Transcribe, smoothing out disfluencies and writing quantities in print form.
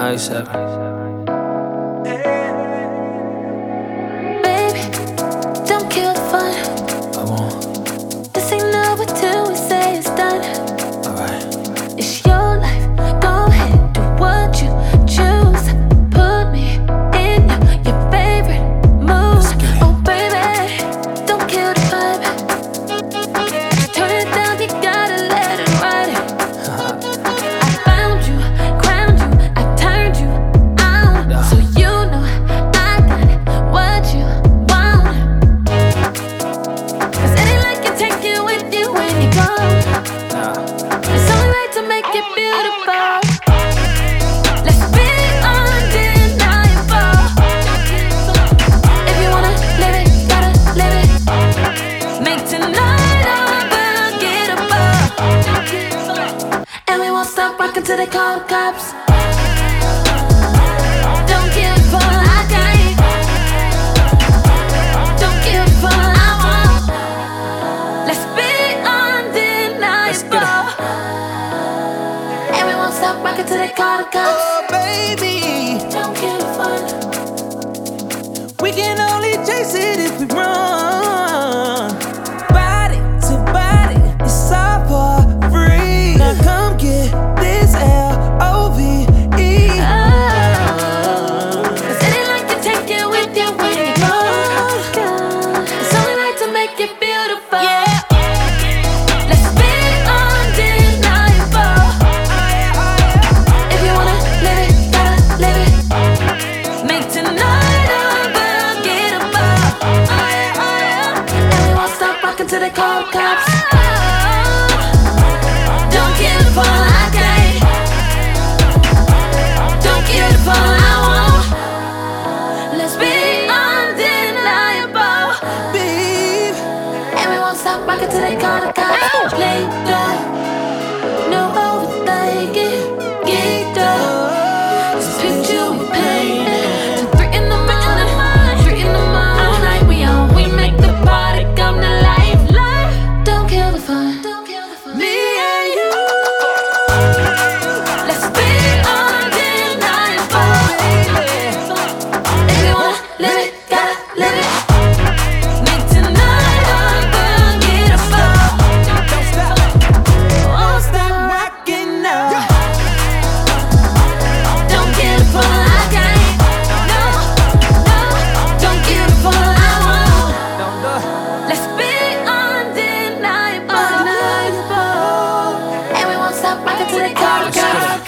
97. Baby, don't kill the fun. I won't. This ain't over till we say it's done. Alright. It's your life. Go ahead, do what you choose. Put me in your favorite mood. Oh baby, don't kill the vibe. Turn it down, you gotta let it ride. I found you, crowned you, I turned you on, so you know I got what you want. 'Cause it ain't like you take it with you when you go. It's only right to make it beautiful. Let's be undeniable. If you wanna live it, gotta live it. Make tonight unforgettable. And we won't stop rockin' till they call the cops. Don't give a fuck, I can't. Don't give a fuck, I won't. Let's be undeniable. And we won't stop rockin' till they call the cops. Oh, baby, Don't give a fuck. we can only chase it if we run. Body to body, it's all for free. Now come get this L-O-V-E. Cause it ain't like you take it with you when you go. It's only right to make it beautiful. Yeah. Let's be undeniable. If you wanna live it, gotta live it. Make tonight unforgettable. And we won't stop rockin' till they call the cops. Don't give a fuck, I can't. Don't give a fuck, I won't. Let's be undeniable. Babe, And we won't stop rockin' till they call the cops. Laid up, no overthinking, geeked up. This picture we painted till 3 in the morning, 3 in the morning. All night we on, we make the party come to life. Don't kill the fun, me and you. let's be undeniable. If you wanna live it, gotta live it. Make tonight unforgettable. Don't stop, Won't stop rocking now. Don't give a fuck, I can't. No, no, don't give a fuck, I won't. Don't go. Let's be undeniable. And we won't stop rockin' till they call the cops.